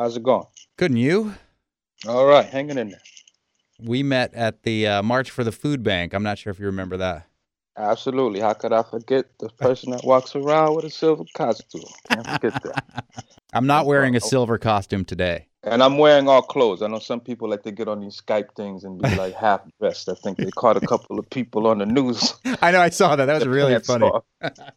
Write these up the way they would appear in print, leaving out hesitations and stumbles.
How's it going? Couldn't you? All right, hanging in there. We met at the March for the Food Bank. I'm not sure if you remember that. Absolutely. How could I forget the person that walks around with a silver costume? Can't forget that. I'm not wearing a silver costume today. And I'm wearing all clothes. I know some people like to get on these Skype things and be like half dressed. I think they caught a couple of people on the news I know, I saw that. That was with their really pants funny. off.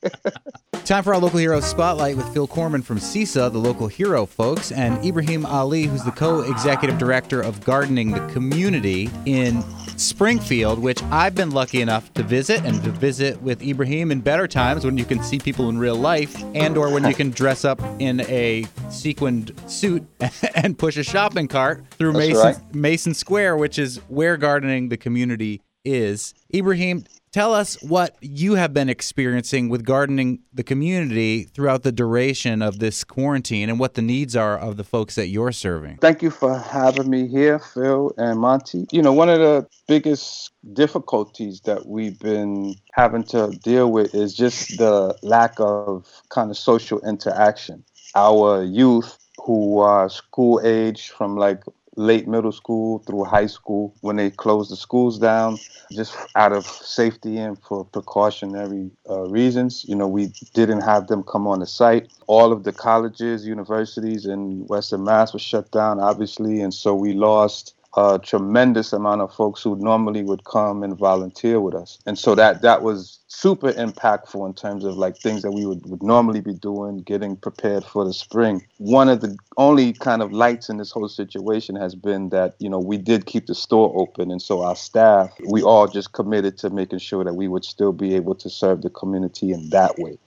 Time for our local hero spotlight with Phil Corman from CISA, the local hero folks, and Ibrahim Ali, who's the co-executive director of Gardening the Community in Springfield, which I've been lucky enough to visit, and to visit with Ibrahim in better times when you can see people in real life, and or when you can dress up in a sequined suit and push a shopping cart through Mason Square, which is where Gardening the Community is. Ibrahim, tell us what you have been experiencing with Gardening the Community throughout the duration of this quarantine and what the needs are of the folks that you're serving. Thank you for having me here, Phil and Monty. You know, one of the biggest difficulties that we've been having to deal with is just the lack of kind of social interaction. Our youth who are school age from like late middle school through high school, when they closed the schools down, just out of safety and for precautionary reasons. You know, we didn't have them come on the site. All of the colleges, universities in Western Mass were shut down, obviously, and so we lost a tremendous amount of folks who normally would come and volunteer with us. And so that was super impactful in terms of like things that we would normally be doing, getting prepared for the spring. One of the only kind of lights in this whole situation has been that, you know, we did keep the store open. And so our staff, we all just committed to making sure that we would still be able to serve the community in that way.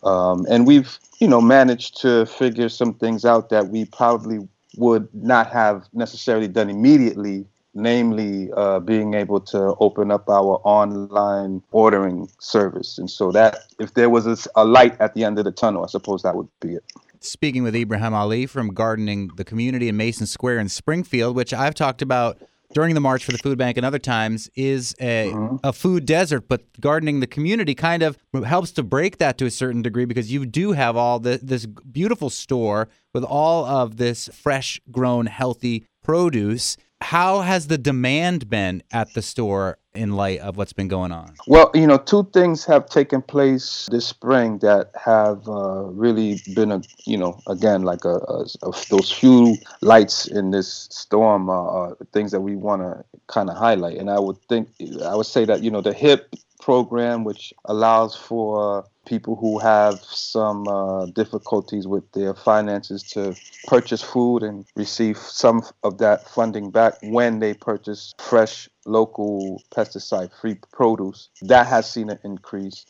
And we've, you know, managed to figure some things out that we probably would not have necessarily done immediately, namely being able to open up our online ordering service. And so that if there was a light at the end of the tunnel, I suppose that would be it. Speaking with Ibrahim Ali from Gardening the Community in Mason Square in Springfield, which I've talked about during the March for the Food Bank and other times, is a food desert, but Gardening the Community kind of helps to break that to a certain degree because you do have all this beautiful store with all of this fresh grown, healthy produce. How has the demand been at the store in light of what's been going on? Well, you know, two things have taken place this spring that have really been, again, like those few lights in this storm are things that we want to kind of highlight. And I would say that, you know, the HIP program, which allows for people who have some difficulties with their finances to purchase food and receive some of that funding back when they purchase fresh, local, pesticide-free produce. That has seen an increase.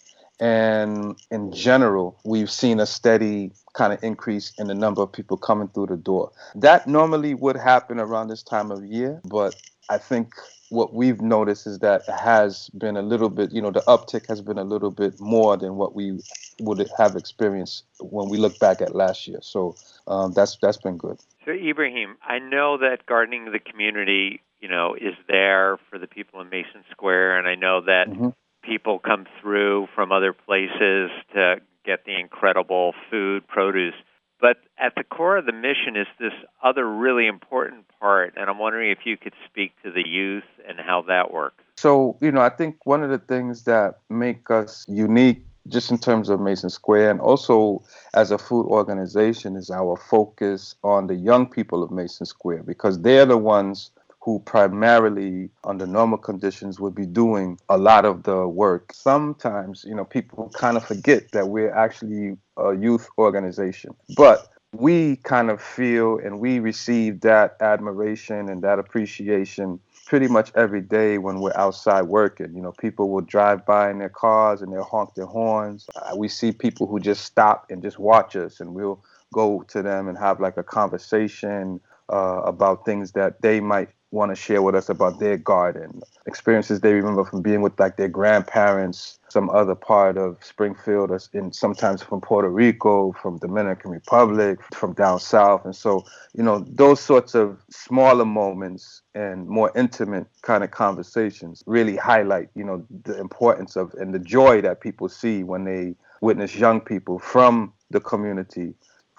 And in general, we've seen a steady kind of increase in the number of people coming through the door. That normally would happen around this time of year, but I think what we've noticed is that it has been a little bit, you know, the uptick has been a little bit more than what we would have experienced when we look back at last year. So that's been good. So Ibrahim, I know that Gardening the Community, you know, is there for the people in Mason Square, and I know that people come through from other places to get the incredible food, produce. But at the core of the mission is this other really important part, and I'm wondering if you could speak to the youth and how that works. So, you know, I think one of the things that make us unique just in terms of Mason Square and also as a food organization is our focus on the young people of Mason Square, because they're the ones who primarily, under normal conditions, would be doing a lot of the work. Sometimes, you know, people kind of forget that we're actually a youth organization. But we kind of feel and we receive that admiration and that appreciation pretty much every day when we're outside working. You know, people will drive by in their cars and they'll honk their horns. We see people who just stop and just watch us, and we'll go to them and have like a conversation about things that they might want to share with us about their garden, experiences they remember from being with like their grandparents, some other part of Springfield, and sometimes from Puerto Rico, from Dominican Republic, from down south. And so, you know, those sorts of smaller moments and more intimate kind of conversations really highlight, you know, the importance of and the joy that people see when they witness young people from the community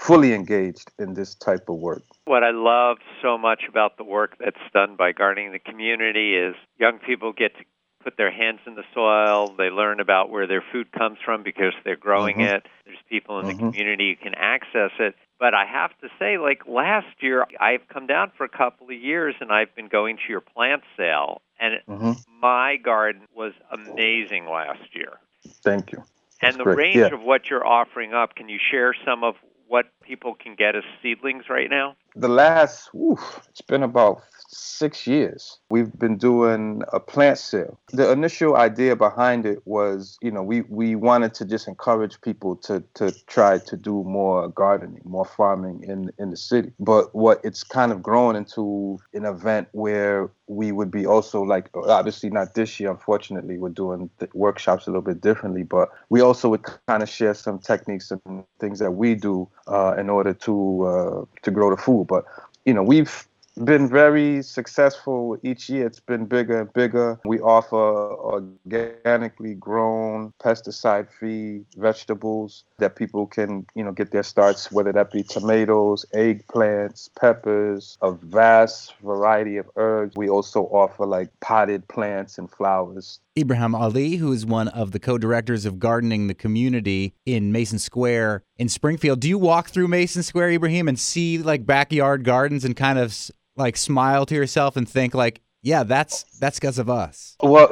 fully engaged in this type of work. What I love so much about the work that's done by Gardening the Community is young people get to put their hands in the soil. They learn about where their food comes from because they're growing it. There's people in the community who can access it. But I have to say, like last year, I've come down for a couple of years, and I've been going to your plant sale. And my garden was amazing last year. Thank you. That's and the great. range of what you're offering up, can you share some of what people can get as seedlings right now? The last, it's been about 6 years. We've been doing a plant sale. The initial idea behind it was, we wanted to just encourage people to try to do more gardening, more farming in the city. But what it's kind of grown into an event where we would be also like, obviously not this year, unfortunately, we're doing the workshops a little bit differently, but we also would kind of share some techniques and things that we do in order to grow the food. But, we've been very successful each year. It's been bigger and bigger. We offer organically grown, pesticide-free vegetables that people can, get their starts, whether that be tomatoes, eggplants, peppers, a vast variety of herbs. We also offer like potted plants and flowers. Ibrahim Ali, who is one of the co-directors of Gardening the Community in Mason Square in Springfield. Do you walk through Mason Square, Ibrahim, and see like backyard gardens and kind of like smile to yourself and think like, yeah, that's because of us? Well,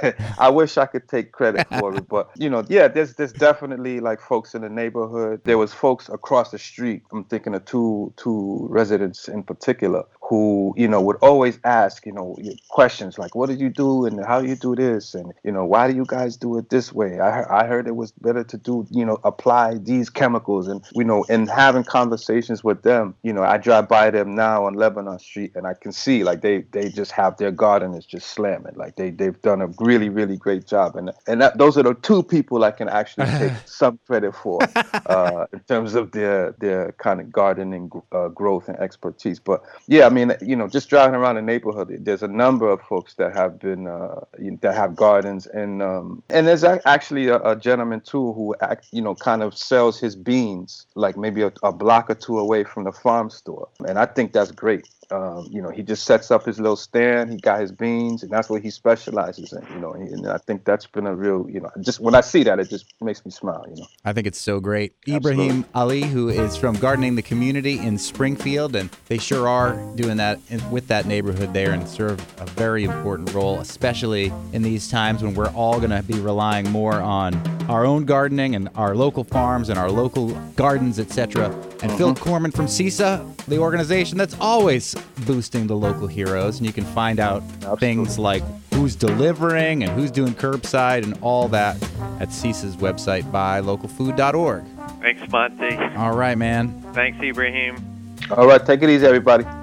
I wish I could take credit for it, but there's definitely like folks in the neighborhood. There was folks across the street. I'm thinking of two residents in particular who, would always ask, questions like, what did you do and how do you do this? And, why do you guys do it this way? I heard it was better to do, apply these chemicals and, and having conversations with them. I drive by them now on Lebanon Street and I can see like they just have their garden is just slamming. Like they've done a really, really great job. And those are the two people I can actually take some credit for in terms of their kind of gardening growth and expertise. But yeah, I mean, just driving around the neighborhood, there's a number of folks that have been that have gardens, and there's actually a gentleman too who kind of sells his beans like maybe a block or two away from the farm store, and I think that's great. He just sets up his little stand. He got his beans, and that's what he specializes in. And I think that's been a real, just when I see that, it just makes me smile. I think it's so great. Absolutely. Ibrahim Ali, who is from Gardening the Community in Springfield, and they sure are doing that with that neighborhood there and serve a very important role, especially in these times when we're all going to be relying more on our own gardening and our local farms and our local gardens, etc. And Phil Corman from CISA, the organization that's always boosting the local heroes. And you can find out things like who's delivering and who's doing curbside and all that at CISA's website, buylocalfood.org. Thanks, Monty. All right, man. Thanks, Ibrahim. All right, take it easy, everybody.